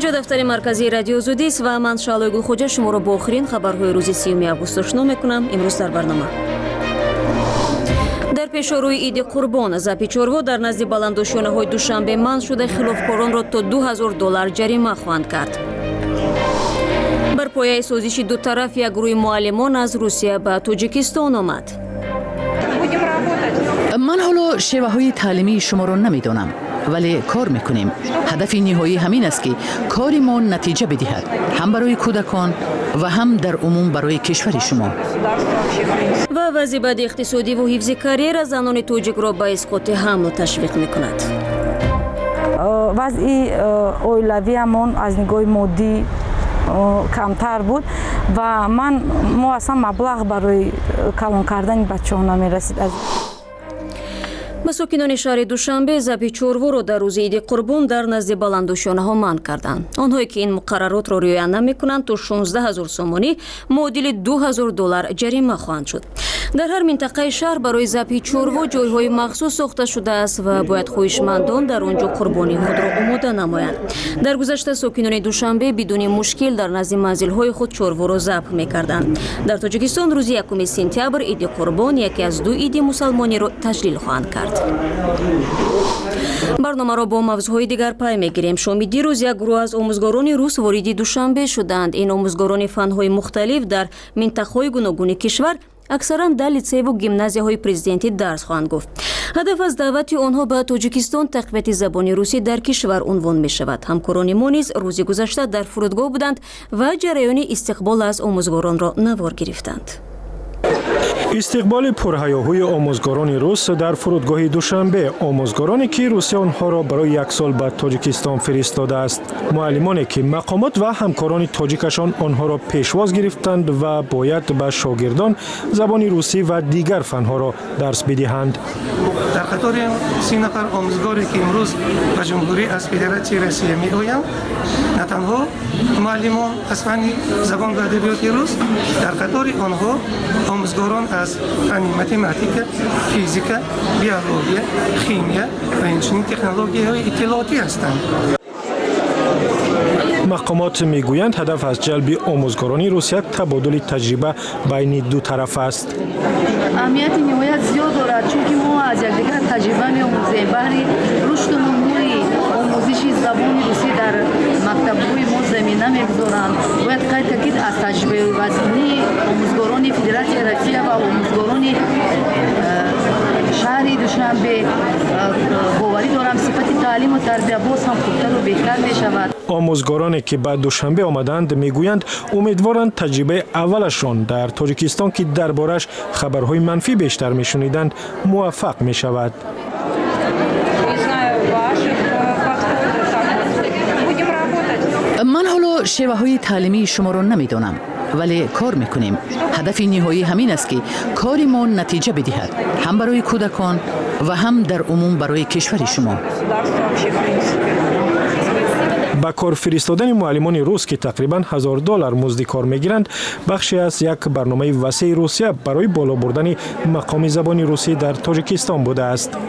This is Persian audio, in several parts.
اینجا دفتر مرکزی رادیو زودی است و من شعله گلخوجه شما را با آخرین خبرهای روز 30 آگوست آشنا میکنم. امروز در برنامه در پیشروی عید قربان زپی چورو در نزد بلندوشانه های دوشنبه منع شده خلافکاران را تا $2000 جریمه خواهند کرد. بر پایه سازش دو طرف یک گروه معلمان از روسیه به تاجیکستان آمد. من حالا شیوه های تعلیمی شما را نمیدانم، ولی کار میکنیم. هدف نهایی همین است که کاری ما نتیجه بدهد، هم برای کودکان و هم در عموم برای کشور شما. و وزارت اقتصادی و حفظ کریر زنان تاجیک را به اسقاط حمل تشویق میکند. وضع اولیویمون از نگاه مادی کمتر بود و ما اصلا مبلغ برای کلان کردن بچه‌ها نمیرسید. مساکنان شهر دوشنبه زپی چورو را در روز عید قربان در نزد بلندوشانه ها منع کردند. آنهایی که این مقررات را رعایت نمی‌کنند تا 16000 سومانی معادل $2000 جریمه خواهند شد. در هر منطقه شهر برای زپی چورو جایهای مخصوص ساخته شده است و باید خواهشمندان در آنجا قربانی خود را آماده نمایند. در گذشته ساکنان دوشنبه بدون مشکل در نزد منزل‌های خود چورو را ذبح می‌کردند. در تاجیکستان روز 1 سپتامبر عید قربان یکی از دو عید مسلمانی را تجلیل خواهند کرد. برنامه را با موضوعهای دیگر پی میگیریم. شام دیروز یک گروه از آموزگاران روس وارد دوشنبه شدند. این آموزگاران فن‌های مختلف در منطقه‌های گوناگون کشور اکثرا در لیسه و گیمنازیاهای پرزیدنتی درس خواهند گفت. هدف از دعوت آنها به تاجیکستان تقویت زبان روسی در کشور عنوان می شود. همکاران ما نیز روز گذشته در فرودگاه بودند و جریان استقبال از آموزگاران را نوار گرفتند. استقبال پرهیاهوی آموزگاران روس در فرودگاه دوشنبه. آموزگارانی که روسیه آنها را برای 1 سال به تاجیکستان فرستاده است. معلمانی که مقامات و همکاران تاجیکشان آنها را پیشواز گرفتند و باید به شاگردان زبان روسی و دیگر فنها را درس بدهند. در قطار 30 نفر آموزگاری که امروز به جمهوری از فدراسیون روسیه می‌آیند، نه تنها معلمان از فن زبان و ادبیات روس، در قطار آنها آموزگاران از فن متماتیک، فیزیک، بیولوژی، شیمی و همچنین تکنولوژی‌های اطلاعاتی هستند. مقامات میگویند هدف از جلب آموزگاران روسیه تبادل تجربه بین دو طرف است. اهمیت نهایت زیاد دارد چون که ما از یکدیگر تجربه می‌آموزیم. برای رشد و نموی آموزش زبان روسی در مکتب‌های ما زمینه می‌گذارند. باید تاکید از تجربه وزنی آموزگاران فدراسیون روسیه و آموزگاران شهر دوشنبه باوری دارم صفت تعلیم و تربیت باز هم خوبتر و بهتر می‌شود. آموزگارانی که بعد دوشنبه آمدند میگویند امیدوارند تجربه اولشان در تاجیکستان که دربارش خبرهای منفی بیشتر میشنیدند موفق میشود. من حالا شیوه های تعلیمی شما را نمیدانم، ولی کار میکنیم. هدف نهایی همین است که کاری ما نتیجه بدهد، هم برای کودکان و هم در عموم برای کشور شما. با کار فرستادن معلمان روس که تقریباً $1000 مزد کار میگیرند بخشی از یک برنامه وسیع روسیه برای بالا بردن مقام زبان روسی در تاجیکستان بوده است.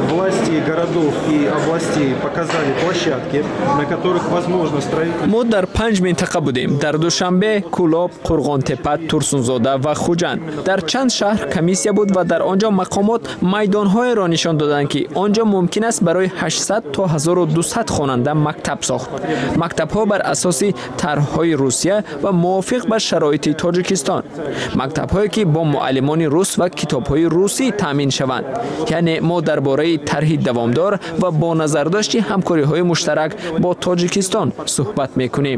ما در 5 منطقه بودیم: در دوشنبه، کولاب، قرغان تپه، تورسونزاده و خوجند. در چند شهر کمیسیا بود و در آنجا مقامات میدان‌های را نشان دادند که آنجا ممکن است برای 800 تا 1200 خواننده مکتب ساخت. مکتب‌ها بر اساس طرح‌های روسیه و موافق به شرایط تاجیکستان. مکتب‌هایی که با معلمان روس و کتاب‌های روسی تامین شوند. یعنی ما درباره طرح دوامدار و با نظرداشت همکاری‌های مشترک با تاجیکستان صحبت می‌کنیم.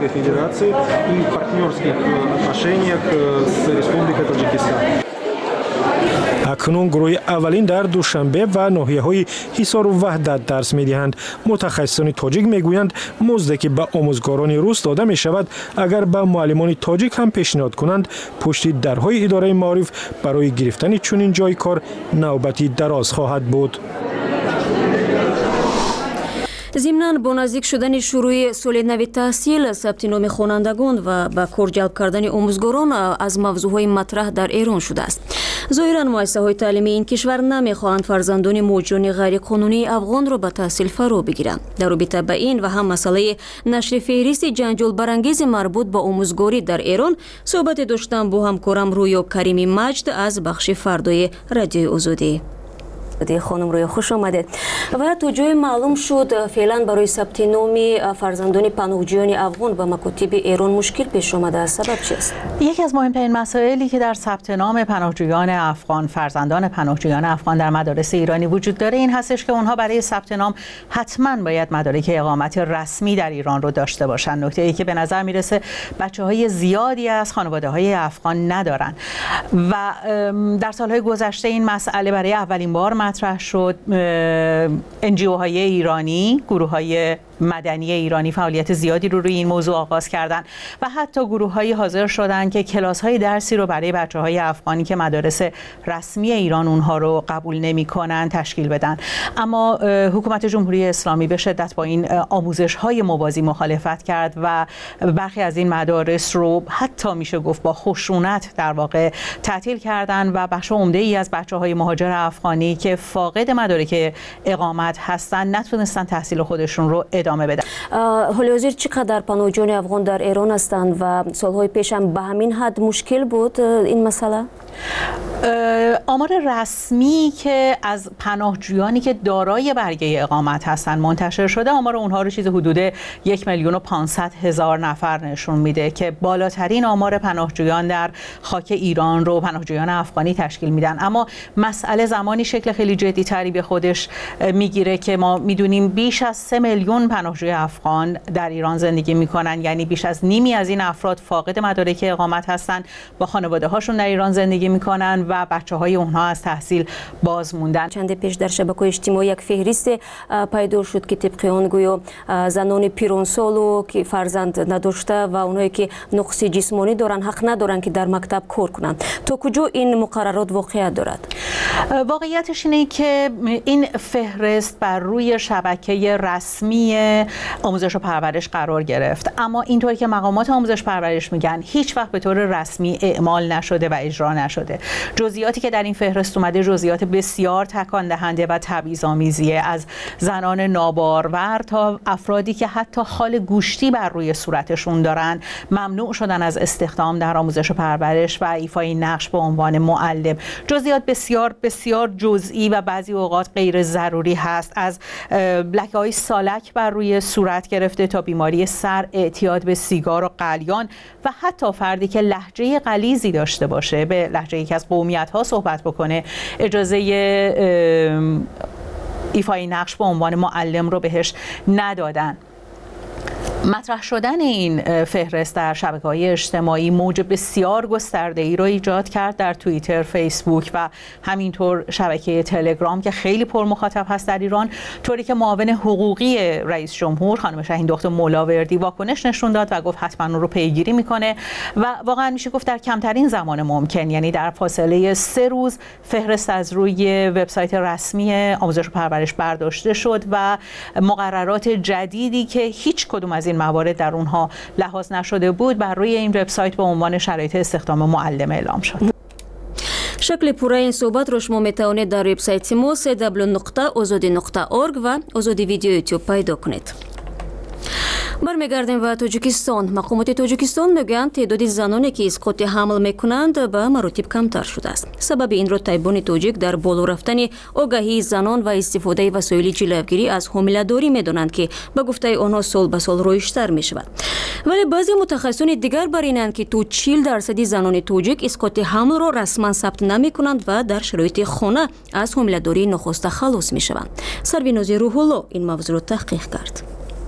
اکنون گروه اولین در دوشنبه و ناحیه‌های حصار و وحدت درس می‌دهند. متخصصان تاجیک می‌گویند مزدی که به آموزگاران روس داده می‌شود اگر به معلمان تاجیک هم پیشنهاد کنند پشت درهای اداره معارف برای گرفتن چنین جای کار نوبتی دراز خواهد بود. ضمناً با نزدیک شدن شروع سال نو تحصیل، ثبت نام خوانندگان و به کار جلب کردن آموزگاران از موضوعهای مطرح در ایران شده است. ظاهراً مؤسسه‌های تعلیمی این کشور نمی‌خواهند فرزندان موجودان غیر قانونی افغان را به تحصیل فرا بگیرند. در رابطه با این و هم مسئله نشر فهرست جنجال برانگیز مربوط به آموزگاری در ایران صحبت داشتم با همکارم رویا کریمی مجد از بخش فردای رادیوی آزادی. خانم روی خوش آمدید. و تا جای معلوم شد فعلا برای ثبت نام فرزندان پناهجویان افغان و مکاتب ایران مشکل پیش آمده است. سبب چیست؟ یکی از مهمترین مسائلی که در ثبت نام پناهجویان افغان، فرزندان پناهجویان افغان در مدارس ایرانی وجود داره این هستش که اونها برای ثبت نام حتما باید مدارک اقامت رسمی در ایران رو داشته باشن. نکته‌ای که به نظر میرسه بچه‌های زیادی از خانواده‌های افغان ندارن و در سال‌های گذشته این مسئله برای اولین بار مطرح شد. NGO-های ایرانی، گروه‌های مدنی ایرانی فعالیت زیادی رو روی این موضوع آغاز کردن و حتی گروه‌هایی حاضر شدن که کلاس‌های درسی رو برای بچه‌های افغانی که مدارس رسمی ایران اونها رو قبول نمی‌کنن تشکیل بدن. اما حکومت جمهوری اسلامی به شدت با این آموزش‌های موازی مخالفت کرد و برخی از این مدارس رو حتی میشه گفت با خشونت در واقع تعطیل کردن و بخش عمده‌ای از بچه‌های مهاجر افغانی که فاقد مدارک اقامت هستن نتونستن تحصیل خودشون رو ادامه بدن. حالی حاضر چقدر پناهجویان افغان در ایران هستند و سالهای پیش هم به همین حد مشکل بود این مسئله؟ آمار رسمی که از پناهجویانی که دارای برگه اقامت هستن منتشر شده، آمار اونها رو چیز حدود 1,500,000 نفر نشون میده که بالاترین آمار پناهجویان در خاک ایران رو پناهجویان افغانی تشکیل میدن. اما مسئله زمانی شکل خیلی جدی تری به خودش میگیره که ما میدونیم بیش از 3 میلیون پناهجوی افغان در ایران زندگی میکنن، یعنی بیش از نیمی از این افراد فاقد مدارک اقامت هستن، با خانواده هاشون در ایران زندگی میکنن و بچه‌های اونها از تحصیل باز موندن. چند پیش در شبکه‌های اجتماعی یک فهرست پیدا شد که طبق آن گویا زنان پیرانسالو که فرزند نداشته و اونایی که نقص جسمانی دارن حق ندارن که در مکتب کار کنند. تا کجا این مقررات واقعیت دارد؟ واقعیتش اینه که این فهرست بر روی شبکه رسمی آموزش و پرورش قرار گرفت، اما اینطوری که مقامات آموزش پرورش میگن هیچ وقت به طور رسمی اعمال نشده و اجرا نشده. جزئیاتی که در این فهرست اومده جزئیات بسیار تکان دهنده و تبعیض‌آمیزیه، از زنان نابارور تا افرادی که حتی خال گوشتی بر روی صورتشون دارن ممنوع شدن از استخدام در آموزش و پرورش و ایفای نقش به عنوان معلم. جزئیات بسیار بسیار جزئی و بعضی اوقات غیر ضروری هست، از لکه‌های سالک بر روی صورت گرفته تا بیماری سر، اعتیاد به سیگار و قلیان و حتی فردی که لهجه غلیظی داشته باشه، به لهجه یکی از قومیت‌ها صحبت بکنه، اجازه ایفای نقش به عنوان معلم رو بهش ندادن. مطرح شدن این فهرست در شبکه‌های اجتماعی موج بسیار گسترده‌ای رو ایجاد کرد در توییتر، فیسبوک و همینطور شبکه تلگرام که خیلی پر مخاطب هست در ایران، طوری که معاون حقوقی رئیس جمهور خانم شاهین دختر مولاوردی واکنش نشون داد و گفت حتما اون رو پیگیری میکنه و واقعا میشه گفت در کمترین زمان ممکن، یعنی در فاصله 3 روز، فهرست از روی وبسایت رسمی آموزش و پرورش برداشته شد و مقررات جدیدی که هیچ کدوم از این موارد در اونها لحاظ نشده بود بر روی این وبسایت به عنوان شرایط استخدام معلم اعلام شد. شکل پوره این صحبت رو شما میتوانید در وبسایت ما www.azadi.org و آزادی ویدیو یوتیوب پیدا کنید. برمیگردیم و تاجیکستان. مقامات تاجیکستان میگویند تعداد زنانی که اسقاط حمل میکنند به مراتب کمتر شده است. سبب این را طبیبان تاجیک در بالا رفتن آگاهی زنان و استفاده وسایل جلوگیری از حامله‌داری میدانند که به گفته آنها سال به سال رشد میشود. ولی بعضی متخصصان دیگر بر اینند که تا 40% زنان تاجیک اسقاط حمل را رسما ثبت نمیکنند و در شرایط خانه از حامله‌داری نخسته خلاص میشوند. سرویناز روح الله این موضوع را تحقیق کرد.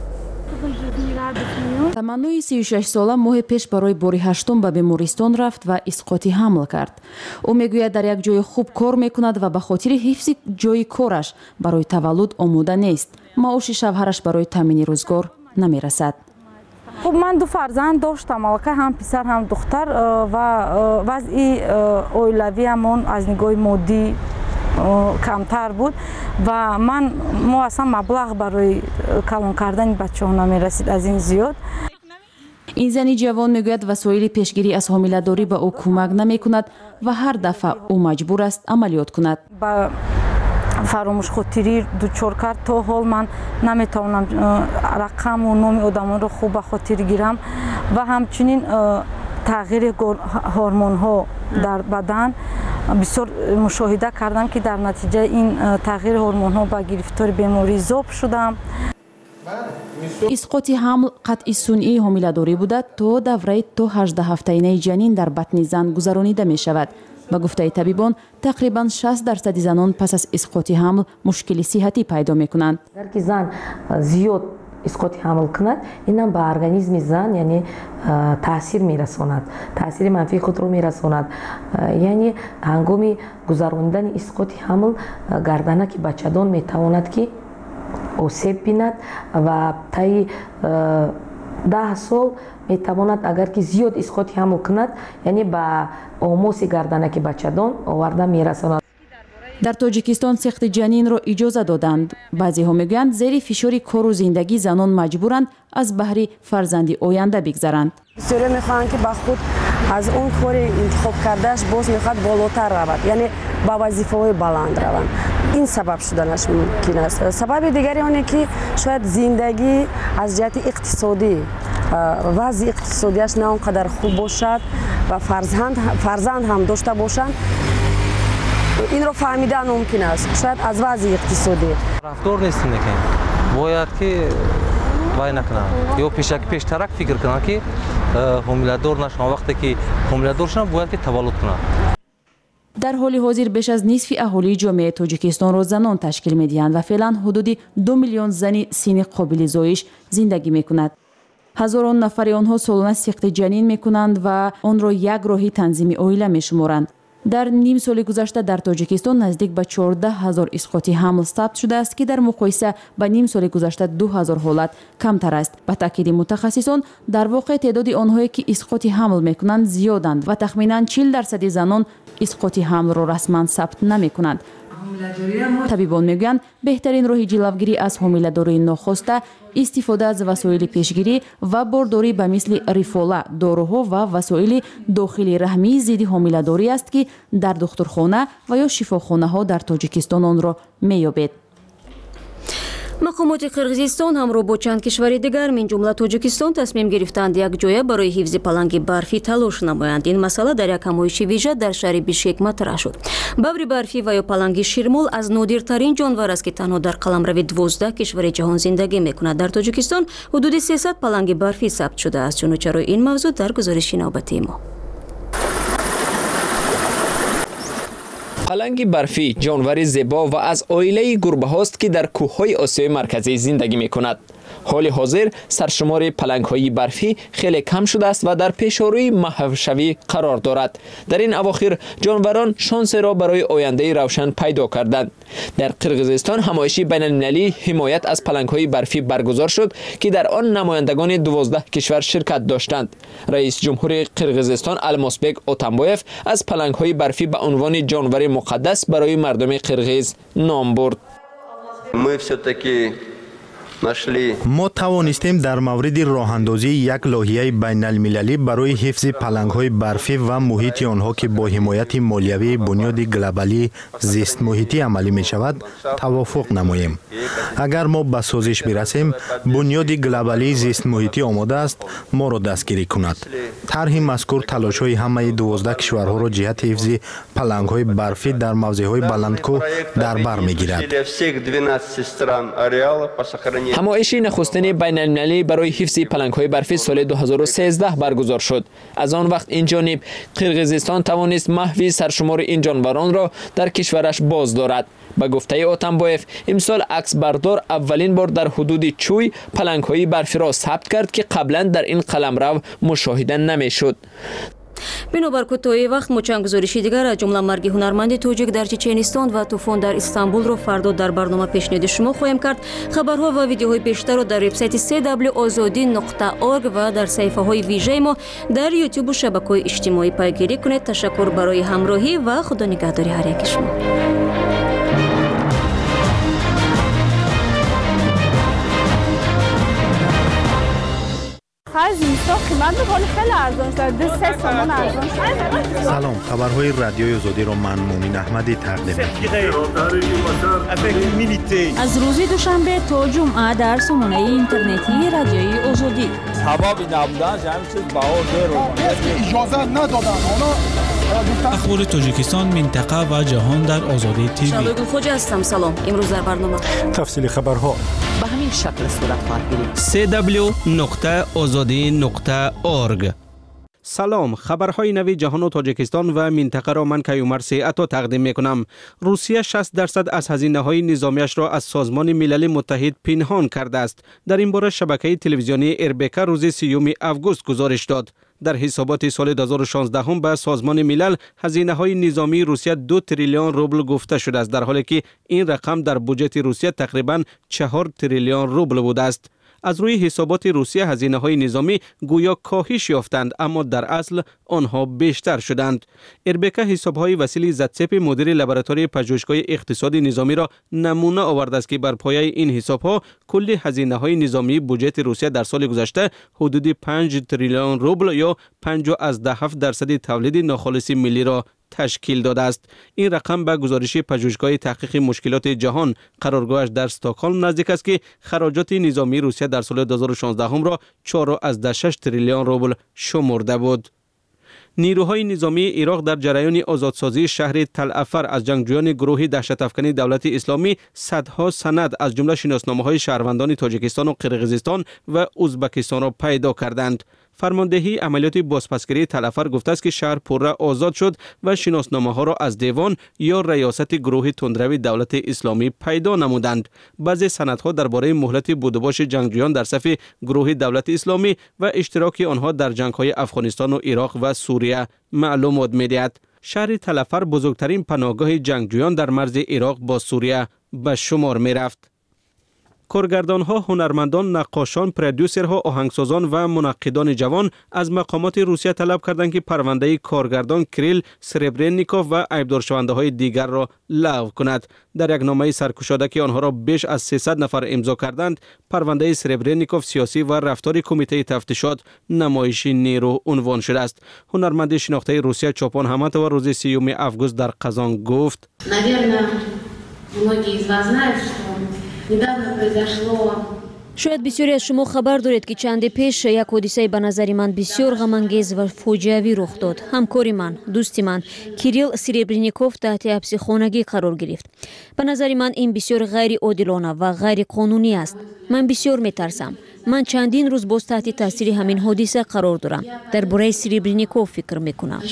таманнӯи 36 сола моҳи пеш барои бори ҳаштум ба бемористон рафт ва исқоти ҳамл кард. ӯ мегӯяд дар як ҷои хуб кор мекунад ва ба хотири ҳифзи ҷои кораш барои таваллуд омода нест. маоши шавҳараш барои таъмини рӯзгор намерасад. خب من 2 فرزند داشتم، البته هم پسر هم دختر و وضع اویلویمون از نگاه مادی камтар буд ва мо асlan маблағ барои калон кардани бачаҳо намерасид аз ин зиёд. ин зани ҷавон мегӯяд васоили пешгирӣ аз ҳомиладорӣ ба ӯ кӯмак намекунад ва ҳар дафъа ӯ маҷбур аст амалиёт кунад. ба фаромӯшхотирӣ дучор кард. То ҳол ман наметавонам рақаму номи одамонро хуб ба хотир гирам ва ҳамчунин тағйири ҳормонҳо дар бадан бисёр мушоҳида кардам ки дар натиҷаи ин тағйири ҳормонҳо ба гирифтори бемории зоб шудам. исқоти ҳамл қатъи сунъии ҳомиладорӣ буда то давраи то 18-ҳафтаинаи ҷанин дар батни зан гузаронида мешавад. ба гуфтаи табибон тақрибан 60% занон пас аз исқоти ҳамл мушкили сиҳатӣ пайдо мекунанд. агар ки зан зиёд исқоти ҳамл кунад, инам ба организми зан яъне таъсир мерасонад, таъсири манфии худро мерасонад. яъне ҳангоми гузарондани исқоти ҳамл гарданаки бачадон метавонад ки осеб бинад ва таи 10 сол метавонад агар ки зиёд исқоти ҳамл кунад, яъне ба омоси гарданаки бачадон оварда мерасонад. дар тоҷикистон сехти ҷанинро иҷоза доданд. баъзеҳо мегӯянд зери фишори кору зиндагӣ занон маҷбуранд аз баҳри фарзанди оянда бигзаранд. бисёре мехоҳанд ки ба худ аз он кори интихоб кардааш боз мехоҳад болотар равад, яъне ба вазифаҳои баланд раванд. ин сабаб шуданаш мумкин аст. сабаби дигари оне ки шояд зиндагӣ аз ҷиҳати иқтисодӣ вазъи иқтисодиаш на он қадар хуб бошад ва фарзанд ҳам дошта бошанд. инро фаҳмидан мумкин аст, шояд аз вазъи иқтисодӣ. рафтор нестин мекунем. бояд ки вай накунам ё пештарак фикр кунам ки ҳомиладор нашавам. вақте ки ҳомиладор шудам бояд ки таваллуд кунам. дар ҳоли ҳозир беш аз нисфи аҳолии ҷомеаи тоҷикистонро занон ташкил медиҳанд ва феълан ҳудуди 2 миллион зани синни қобили зоиш зиндагӣ мекунад. ҳазорон нафари онҳо солона сихти ҷанин мекунанд ва онро як роҳи танзими оила мешуморанд. дар ним соли гузашта дар тоҷикистон наздик ба 14 000 исқоти ҳамл сабт шудааст ки дар муқоиса ба ним соли гузашта 2000 ҳолат камтар аст. ба таъкиди мутахассисон дар воқеъ теъдоди онҳое ки исқоти ҳамл мекунанд зиёданд ва тахминан 40% занон исқоти ҳамлро расман сабт намекунанд. табибон мегӯянд беҳтарин роҳи ҷилавгирӣ аз ҳомиладории нохоста истифода аз васоили пешгирӣ ва бордорӣ ба мисли рифола, доруҳо ва васоили дохили раҳмии зидди ҳомиладорӣ аст ки дар духтурхона ва ё шифохонаҳо дар тоҷикистон онро меёбед. мақомоти қирғизистон ҳамроҳ бо чанд кишвари дигар мин ҷумла тоҷикистон тасмим гирифтанд якҷоя барои ҳифзи паланги барфӣ талош намоянд. ин масъала дар як ҳамоиши вижа дар шаҳри бишкек матраҳ шуд. баври барфӣ ва ё паланги ширмол аз нодиртарин ҷонвар аст ки танҳо дар қаламрави 12 кишвари ҷаҳон зиндагӣ мекунад. дар тоҷикистон ҳудуди 300 паланги барфӣ сабт шудааст. чунучарои ин мавзӯъ дар гузориши навбатии мо. паланги барфӣ ҷонвари зебо ва аз оилаи гурбаҳост ки дар кӯҳҳои осиёи марказӣ зиндагӣ мекунад. ҳоли ҳозир саршумори палангҳои барфӣ хеле кам шудааст ва дар пешорӯи маҳвшавӣ қарор дорад. дар ин авохир ҷонварон шонсеро барои ояндаи равшан пайдо карданд. дар қирғизистон ҳамоиши байналмилалии ҳимоят аз палангҳои барфӣ баргузор шуд ки дар он намояндагони 12 кишвар ширкат доштанд. раис ҷумҳури қирғизистон Алмосбек Отамбоев аз палангҳои барфӣ ба унвони ҷонвари муқаддас барои мардуми қирғиз ном бурд. Мы все-таки мо тавонистем дар мавриди роҳандозии як лоиҳаи байналмилалӣ барои ҳифзи палангҳои барфӣ ва муҳити онҳо ки бо ҳимояти молиявии бунёди глобалии зистмуҳитӣ амалӣ мешавад тавофуқ намоем. агар мо ба созиш бирасем, бунёди глобалии зистмуҳитӣ омода аст моро дастгирӣ кунад. тарҳи мазкур талошҳои ҳамаи 12 кишварҳоро ҷиҳати ҳифзи палангҳои барфӣ дар мавзеъҳои баландкӯҳ дар бар мегирад. ҳамоиши нахустини байналмилалӣ барои ҳифзи палангҳои барфӣ соли 2013 баргузор шуд. аз он вақт инҷониб қирғизистон тавонист маҳви саршумори ин ҷонваронро дар кишвараш боз дорад. ба гуфтаи Отамбоев, имсол аксбардор аввалин бор дар ҳудуди Чӯй палангҳои барфиро сабт кард ки қаблан дар ин қаламрав мушоҳида намешуд. بنابر کوتاهی وقت مچنگزارشی دیگر از جمله مرگ هنرمند تاجیک در چچنستان و طوفان در استانبول رو فردا در برنامه پیشنهاد شما خواهیم کرد. خبرها و ویدیوهای بیشتر رو در وبسایت www.azadi.org و در صفحه های ویژه ما در یوتیوب و شبکه‌های اجتماعی پیگیری کنید. تشکر برای همراهی و خدا نگهداری هر یک شما. سلام، خبرهای رادیوی آزادی را من مومن احمدی تقدیم می‌کنم. از روز دوشنبه تا جمعه در سامانه اینترنتی رادیوی آزادی. حبابی نبودن همین چیز بهار اجازه ندادن. اخبار تاجیکستان، منطقه و جهان در آزادی تیوی. شادو خوجا هستم. سلام. امروز در برنامه تفصیل خبرها به همین شکل صورت خواهد گرفت. www.azadi.org. سلام، خبرهای نوی جهان و تاجیکستان و منطقه را من کیومر سیعتا تقدیم میکنم. روسیه 60% از هزینه‌های نظامیش را از سازمان ملل متحد پنهان کرده است. در این باره شبکه تلویزیونی اربکا روز 30 آگوست گزارش داد. در حسابات سال 2016 به سازمان ملل هزینه‌های نظامی روسیه 2 تریلیون روبل گفته شده است، در حالی که این رقم در بودجت روسیه تقریباً 4 تریلیون روبل بوده است. از روی حسابات روسیه هزینه‌های نظامی گویا کاهش یافتند، اما در اصل آنها بیشتر شدند. اربکا حساب‌های وسیلی زدسپ مدیر لابراتوری پژوهشگاه اقتصاد نظامی را نمونه آورده است که بر پایه این حساب‌ها کل هزینه‌های نظامی بودجت روسیه در سال گذشته حدود 5 تریلیون روبل یا 5.7% تولید ناخالص ملی را تشکیل داده است. این رقم به گزارش پژوهشگاه تحقیق مشکلات جهان قرارگاهش در استکهلم نزدیک است که خراجات نظامی روسیه در سال 2016 را 4.6 تریلیون روبل شمرده بود. نیروهای نظامی عراق در جریان آزادسازی شهر تل افر از جنگجویان گروه دهشت افکنی دولت اسلامی صدها سند از جمله شناسنامه‌های شهروندان تاجیکستان و قرقیزستان و ازبکستان را پیدا کردند. فرماندهی عملیات بازپسگیری تل افر گفته است که شهر پرره آزاد شد و شناسنامه‌ها را از دیوان یا ریاست گروه تندروی دولت اسلامی پیدا نمودند. بعضی سندها درباره مهلت بودباش جنگجویان در صف گروه دولت اسلامی و اشتراک آنها در جنگ‌های افغانستان و عراق و سوریه معلومات می‌دهد. شهر تل افر بزرگترین پناهگاه جنگجویان در مرز عراق با سوریه به شمار می‌رفت. کارگردان‌ها، هنرمندان، نقاشان، پرودوسرها، آهنگسازان و منقدان جوان از مقامات روسیه طلب کردند که پرونده کارگردان کریل سربرنیکوف و عیب‌دارشونده‌های دیگر را لغو کند. در یک نامه سرگشاده که آنها را بیش از 300 نفر امضا کردند، پرونده سربرنیکوف سیاسی و رفتار کمیته تفتیشات نمایشی نیرو عنوان شده است. هنرمند شناخته روسیه چوپان همتووا روز 30 آگوست در قزان گفت: شاید بسیاری از شما خبر دارید که چند پیش یک حادثه به نظر من بسیار غم‌انگیز و فاجعه‌آور رخ داد. همکار من، دوست من کیریل سربرنیکوف تحت حبس خانگی قرار گرفت. به نظر من این بسیار غیر عادلانه و غیر قانونی است. من بسیار میترسم. من چندین روز باز تحت تاثیر همین حادثه قرار دارم. درباره سربرنیکوف فکر میکنم.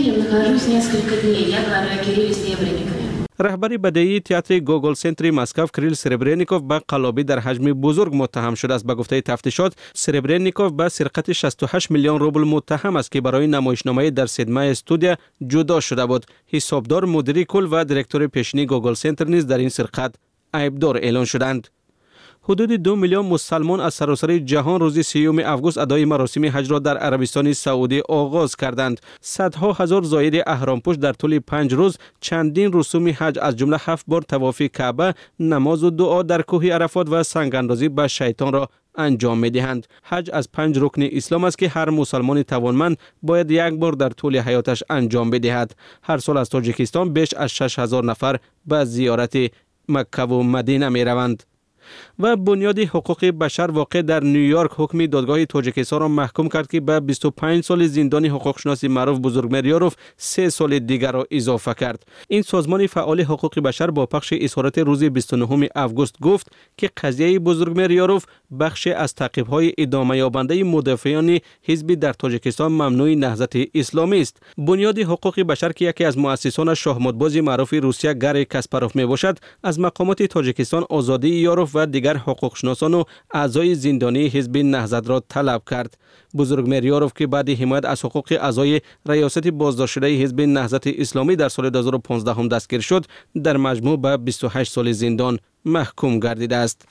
رهبر بدیعی تئاتر گوگل سنتر مسکو کریل سربرنیکوف به قلابی در حجم بزرگ متهم شده است. به گفته تفتیشات سربرنیکوف به سرقت 68 میلیون روبل متهم است که برای نمایشنامه در صدمه استودیو جدا شده بود. حسابدار، مدیر کل و دیرکتور پیشینی گوگل سنتر نیز در این سرقت عیبدار اعلان شدند. حدود 2 میلیون مسلمان از سراسر جهان روز 30 آگوست ادای مراسم حج را در عربستان سعودی آغاز کردند. صدها هزار زائر احرامپوش در طول 5 روز چندین رسوم حج از جمله 7 بار طواف کعبه، نماز و دعا در کوه عرفات و سنگ اندازی به شیطان را انجام می‌دهند. حج از 5 رکن اسلام است که هر مسلمان توانمند باید یک بار در طول حیاتش انجام بدهد. هر سال از تاجیکستان بیش از 6000 نفر به زیارت مکه و مدینه می‌روند. و بنیاد حقوق بشر واقع در نیویورک حکم دادگاه تاجیکستان را محکوم کرد که به 25 سال زندان حقوقشناس معروف بزرگمیریاروف 3 سال دیگر را اضافه کرد. این سازمان فعال حقوق بشر با پخش اظهارات روز 29 آگوست گفت که قضیه بزرگمیریاروف بخش از تعقیب‌های ادامه یابنده مدافعان حزب در تاجیکستان ممنوع نهضت اسلامی است. بنیاد حقوق بشر که یکی از مؤسسان شاهمدباز معروف روسیه گاری کاسپاروف میباشد، از مقامات تاجیکستان آزادی یاروف و دیگر حقوقشناسان و اعضای زندانی حزب نهضت را طلب کرد. بزرگ میریاروف که بعد حمایت از حقوق اعضای ریاست بازداشت شده حزب نهضت اسلامی در سال 2015 هم دستگیر شد، در مجموع به 28 سال زندان محکوم گردیده است.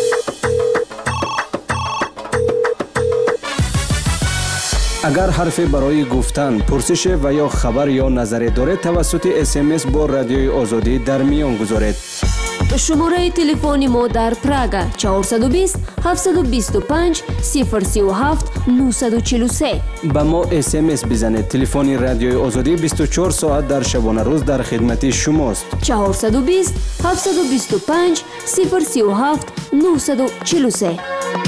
اگر حرفی برای گفتن، پرسش و یا خبر یا نظری دارید توسط SMS با رادیوی آزادی در میان گذارید. شماره تلفن ما در پراگ 420 725 037 943. با ما SMS بزنید. تلفن رادیوی آزادی 24 ساعت در شبانه روز در خدمت شماست. 420 725 037 943.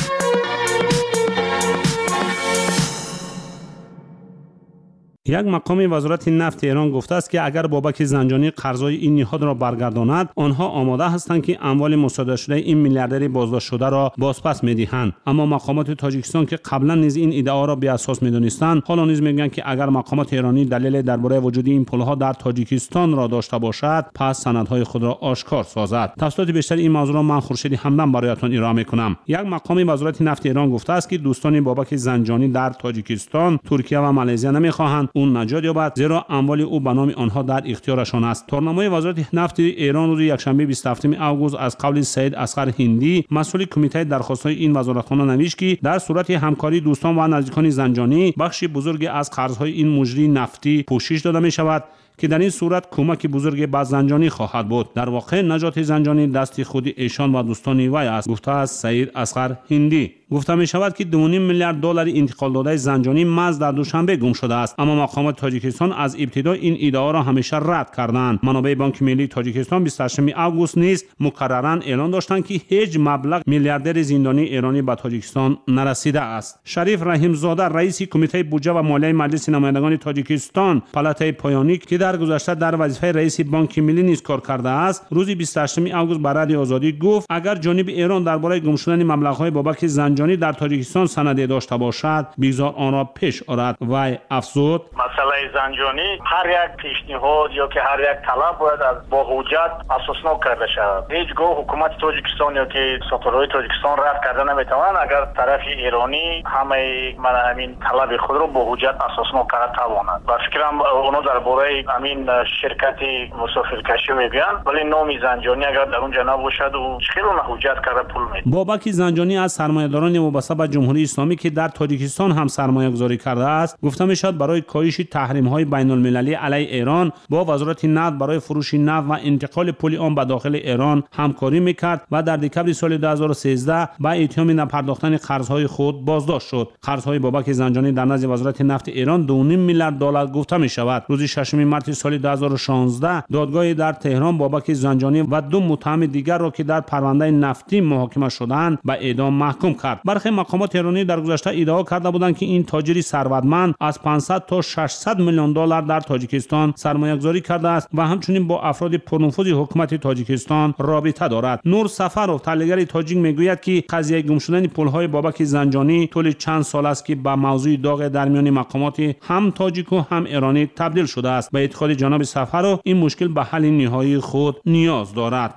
یک مقام وزارت نفت ایران گفته است که اگر بابک زنجانی قرضای این نهاد را برگرداند، آنها آماده هستند که اموال مصادره شده این میلیاردر بازداشت شده را بازپس می‌دهند. اما مقامات تاجیکستان که قبلا نیز این ادعا را بی اساس می‌دانستند، حالا نیز می‌گویند که اگر مقامات ایرانی دلیل درباره وجود این پول‌ها در تاجیکستان را داشته باشد، پس سندهای خود را آشکار سازد. تفصیلات بیشتر این موضوع را من خورشید همدم برایتان ارائه می‌کنم. یک مقام وزارت نفت ایران گفته است که دوستان بابک زنجانی در تاجیکستان، ترکیه و مالزی نمی‌خواهند اون نجات یابد، زیرا اموال او به نام آنها در اختیارشان است. تورنمای وزارت نفت ایران روز یکشنبه 27 آگوست از قول سید اصغر هندی، مسئول کمیته درخواست‌های این وزارتخانه نوشت که در صورت همکاری دوستان و نزدیکان زنجانی، بخشی بزرگی از قرض‌های این مجری نفتی پوشش داده می‌شود که در این صورت کمک بزرگی به زنجانی خواهد بود. در واقع نجات زنجانی دست خود ایشان و دوستان وی است، گفته است سید اصغر هندی. گفته می شود که 2.5 میلیارد دلار انتقال داده زنجانی محض در دوشنبه گم شده است، اما مقامات تاجیکستان از ابتدا این ادعا را همیشه رد کردند. منابع بانک ملی تاجیکستان 28 آگوست نیز مکرراً اعلان داشتند که هیچ مبلغ میلیاردر زندانی ایرانی به تاجیکستان نرسیده است. شریف رحیم زاده رئیس کمیته بودجه و مالیه مجلس نمایندگان تاجیکستان پالاتای پایانی که در گذشته در وظیفه رئیس بانک ملی نیز کار کرده است، روز 28 آگوست به رادیو آزادی گفت اگر جانب ایران درباره گم شدن مبلغ‌های بابک زنجانی در تاجیکستان سندی داشته باشد، بگذار آن را پیش آرد. وی افزود مسئله زنجانی هر یک پیشنهاد یا که هر یک طلب باید از با حجت اساسنامه کرده شود. هیچگاه حکومت تاجیکستان یا که سفرهای تاجیکستان رد کرده نمیتوان اگر طرف ایرانی همه همین طلب خود را با حجت اساسنامه کرده تواند. و فکرم اونا درباره همین شرکت مسافرکشی میگن، ولی نام زنجانی اگر در اونجا نباشد و خیلی حجت کرده پول میده. بابک زنجانی از سرمایه‌داران وابسته به جمهوری اسلامی که در تاجیکستان هم سرمایه‌گذاری کرده است، گفته میشد برای کاهش تحریم‌های بین‌المللی علیه ایران با وزارت نفت برای فروش نفت و انتقال پول آن به داخل ایران همکاری میکرد و در دکمبر سال 2013 با اتهام نپرداختن قرض‌های خود بازداشت شد. قرض‌های بابک زنجانی در نزد وزارت نفت ایران 2.5 میلیارد دلار گفته میشود. روز 6 مارس سال 2016 دادگاه در تهران بابک زنجانی و 2 متهم دیگر را که در پرونده نفتی محاکمه شدند به اعدام محکوم کرد. برخی مقامات ایرانی در گذشته ادعا کرده بودند که این تاجر ثروتمند از 500 تا 600 میلیون دلار در تاجیکستان سرمایه‌گذاری کرده است و همچنین با افراد پرنفوذ حکومت تاجیکستان رابطه دارد. نور سفرов تحلیلگر تاجیک میگوید که قضیه گم شدن پول‌های بابک زنجانی طول چند سال است که به موضوع داغ در میان مقامات هم تاجیک و هم ایرانی تبدیل شده است. به اعتقاد جناب سفرov این مشکل به حل نهایی خود نیاز دارد.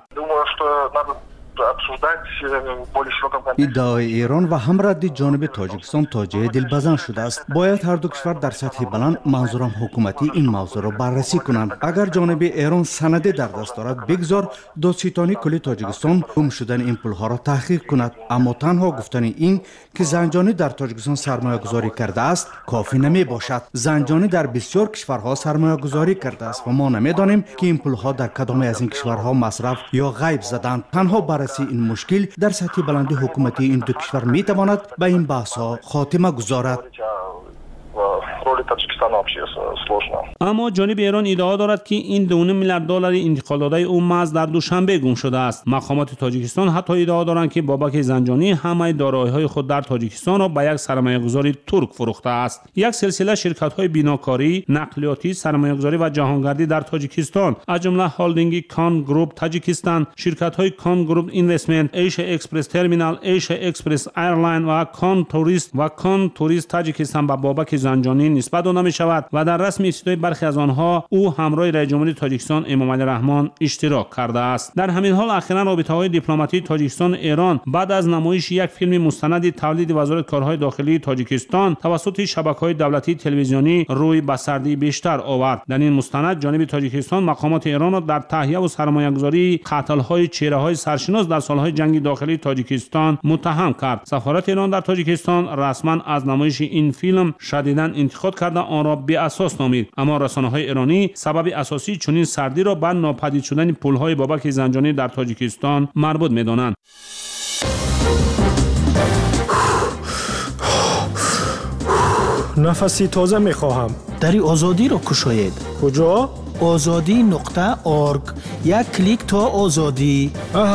ادعای ایران و هم رد جانب تاجیکستان توجیه دلپذیر شده است. باید هر دو کشور در سطح بلند، منظورم حکومتی، این موضوع را بررسی کنند. اگر جانب ایران سند در دست دارد، بگذار دادستانی کل تاجیکستان گم شدن این پولها را تحقیق کند. اما تنها گفتن این که زنجانی در تاجیکستان سرمایه گذاری کرده است کافی نمی باشد. زنجانی در بسیار کشورها سرمایه گذاری کرده است و ما نمیدانیم که این پولها در کدام از این کشورها مصرف یا غیب زدند. تنها بررسی این مشکل در سطح بلند حکومتی این دو کشور می تواند به این بحث‌ها خاتمه گذارد. اما جانب ایران ادعا دارد که این 2.5 میلیارد دلار انتقال داده او محض در دوشنبه گم شده است. مقامات تاجیکستان حتی ادعا دارند که بابک زنجانی همه دارایی‌های خود در تاجیکستان را به یک سرمایه‌گذاری ترک فروخته است. یک سلسله شرکت‌های بیناکاری، نقلیاتی، سرمایه‌گذاری و جهانگردی در تاجیکستان از جمله هالدینگ کان گروپ تاجیکستان، شرکت‌های کان گروپ اینوستمنت، ایشیا اکسپرس ترمینال، ایشیا اکسپرس ایرلاین و کان توریست تاجیکستان با بابک زنجانی نسبت داده می شود و در رسم افتتاحی برخی از آنها او همراه رئیس جمهوری تاجیکستان امامعلی رحمان اشتراک کرده است. در همین حال اخیراً رابطه‌های دیپلماتیک تاجیکستان ایران بعد از نمایش یک فیلم مستند تولید وزارت کارهای داخلی تاجیکستان توسط شبکه‌های دولتی تلویزیونی روی به سردی بیشتر آورد. در این مستند جانب تاجیکستان مقامات ایران را در تهیه و سرمایه‌گذاری قتل‌های چهره‌های سرشناس در سال‌های جنگ داخلی تاجیکستان متهم کرد. سفارت ایران در تاجیکستان رسما از نمایش این فیلم شدیداً انتقاد کرده آن را بی اساس نامید، اما رسانه‌های ایرانی سبب اساسی چنین سردی را به ناپدید شدن پل‌های بابک زنجانی در تاجیکستان مربوط می‌دانند. نفسی تازه می‌خواهم. دری آزادی را کشاید. کجا؟ azadi.org. یک کلیک تا آزادی.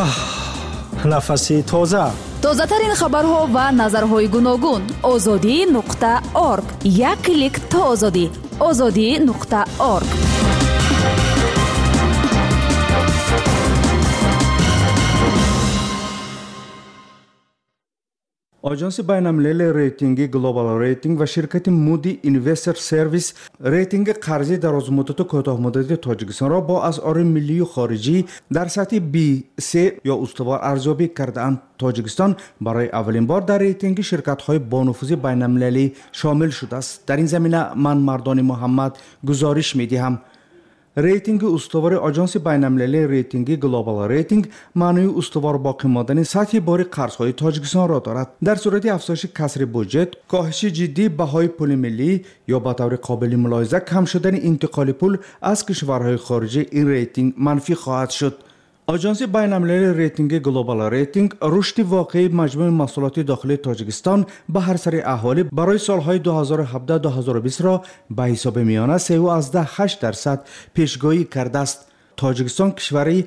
نفسی تازه. تازه‌ترین خبرها و نظرهای گوناگون. azadi.org. یک کلیک تا آزادی. azadi.org. آژانس بین‌المللی ریتینگ گلوبال ریتینگ و شرکت مودی اینوستر سرویس ریتینگ قرضی درازمدت و کوتاه مدتی تاجیکستان را با اسعار ملی و خارجی در سطح B3 یا استوار ارزیابی کرده‌اند. تاجیکستان برای اولین بار در ریتینگ شرکت‌های بانفوذ بین‌المللی شامل شده است. در این زمینه من مردان محمد گزارش می‌دهم. ریتینگ استوار آژانس بین‌المللی ریتینگ گلوبال ریتینگ معنی استوار باقی ماندن سطح بار قرض‌های تاجیکستان را دارد. در صورت افزایش کسر بودجه، کاهش جدی بهای پول ملی یا به طور قابل ملاحظه کم شدن انتقال پول از کشورهای خارجی، این ریتینگ منفی خواهد شد. آژانس بین‌المللی ریتینگ گلوبال ریتینگ رشد واقعی مجموع محصولات داخلی تاجیکستان به هر سر احوالی برای سالهای 2017-2020 را به حساب میانه 3.8% پیشگویی کرده است. تاجیکستان کشوری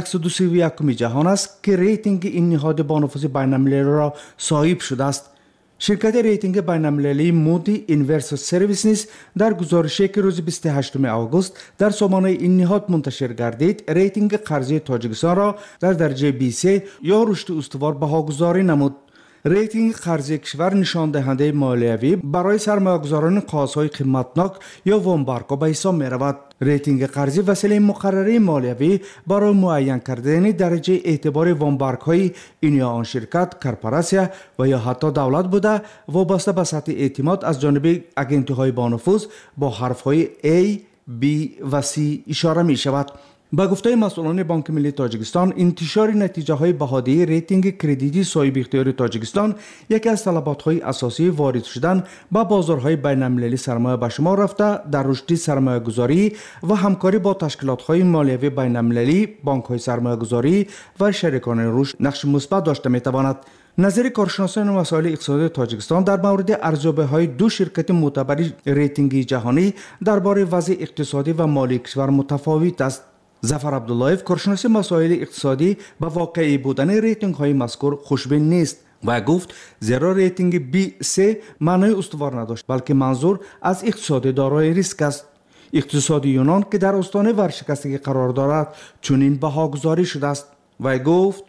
131 جهان است که ریتینگ این نهاد بانفوذ بین‌المللی را صاحب شده است. شرکت ریتینگ بین‌المللی مودی اینوستر سرویس نیز در گزارشی که روز 28 آگوست در سامانه این نهاد منتشر گردید، ریتینگ قرضی تاجیکستان را در درجه B3 یا رشد استوار بهاگذاری نمود. ریتینگ قرضی کشور نشان دهنده مالیوی برای سرمایه‌گذاران قازهای قیمتناک یا وامبارکا به حساب می رود. ریتینگ قرضی وسیله مقرره مالیوی برای معین کردن درجه اعتبار وامبارک‌های این یا آن شرکت، کارپوراسیا و یا حتی دولت بوده، وابسته به سطح اعتماد از جانب اگنتی‌های بانفوذ با حرف‌های A، B و C اشاره می شود. با گفته مسئولان بانک ملی تاجیکستان، انتشار نتیجه های بهادهی ریتینگ کردیتی صاحب اختیار تاجیکستان یکی از طلبات اساسی وارد شدن به بازارهای بین‌المللی سرمایه به شمار رفته در رشد سرمایه گذاری و همکاری با تشکیلات های مالیوی بین‌المللی، بانک های سرمایه گذاری و شریکان رشد نقش مثبت داشته می تواند. نظر کارشناسان مسائل اقتصادی تاجیکستان در مورد ارزیابی های دو شرکت معتبر ریتینگی جهانی درباره وضع اقتصادی و مالی کشور متفاوت است. ظفر عبداللهیف، کارشناس مسائل اقتصادی، به واقعی بودن ریتینگ های مذکور خوشبین نیست و گفت زیرا ریتینگ B3 معنای استوار نداشت، بلکه منظور از اقتصاد دارای ریسک است. اقتصاد یونان که در آستانه ورشکستگی قرار دارد چنین بهاگذاری شده است و گفت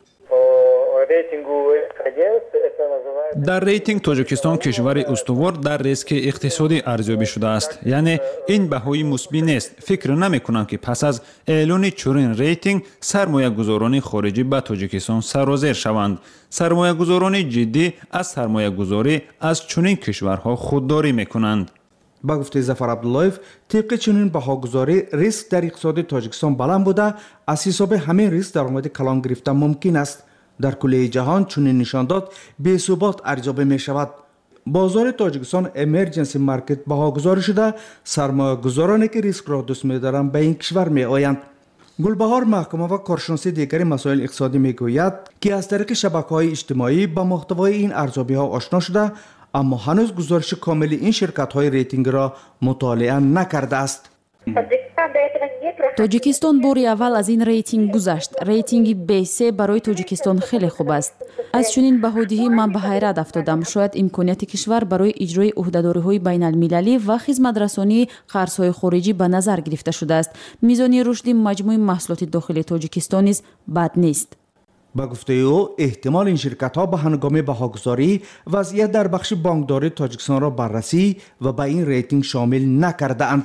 در ریتینگ تاجیکستان کشور استوار در ریسک اقتصادی ارزیابی شده است. یعنی این بهای مثبت نیست. فکر نمی‌کنم که پس از اعلان چنین ریتینگ سرمایه‌گذاران خارجی به تاجیکستان سرازیر شوند. سرمایه‌گذاران جدی از سرمایه‌گذاری از چنین کشورها خودداری می‌کنند. با گفته ظفر عبداللهیف، طبق چنین بهاگذاری ریسک در اقتصاد تاجیکستان بلند بوده، از حساب همین ریسک درآمد کلان گرفتن ممکن است. در کل جهان چنین نشان داد بی ثبات ارزیابی می شود. بازار تاجیکستان امرجنسی مارکت بهاگذاری شده، سرمایه گذارانی که ریسک را دوست می دارند به این کشور می آیند. گلبهار محکمه و کارشناس دیگر مسائل اقتصادی می گوید که از طریق شبکه‌های اجتماعی با محتوای این ارزیابی ها آشنا شده، اما هنوز گزارش کامل این شرکت های ریتینگ را مطالعه نکرده است. тоҷикистон бори аввал аз ин рейтинг гузашт. рейтинги B3 барои тоҷикистон хеле хуб аст. аз чунин баҳодиҳӣ ман ба ҳайрат афтодам. шояд имконияти кишвар барои иҷрои ӯҳдадориҳои байналмилалӣ ва хизматрасонии қарзҳои хориҷӣ ба назар гирифта шудааст. мизони рушди маҷмӯи маҳсулоти дохили тоҷикистон низ бад нест. با گفته او احتمال این شرکت ها به هنگام بهاگذاری وضعیت در بخش بانکداری تاجیکستان را بررسی و به این ریتینگ شامل نکرده اند.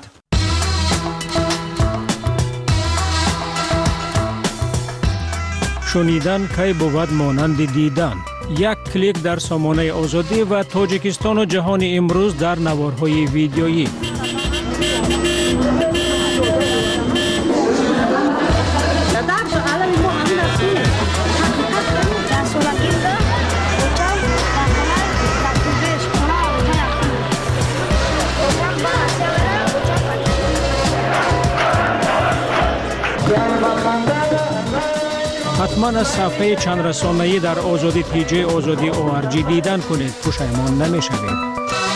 شنیدن کی بود مانند دیدن. یک کلیک در سامانه آزادی و تاجیکستان و جهان امروز در نوارهای ویدیویی. حتما از صفحه چند رسانه‌ای در آزادی TJ آزادی ORG دیدن کنید. پشیمان نمی‌شوید.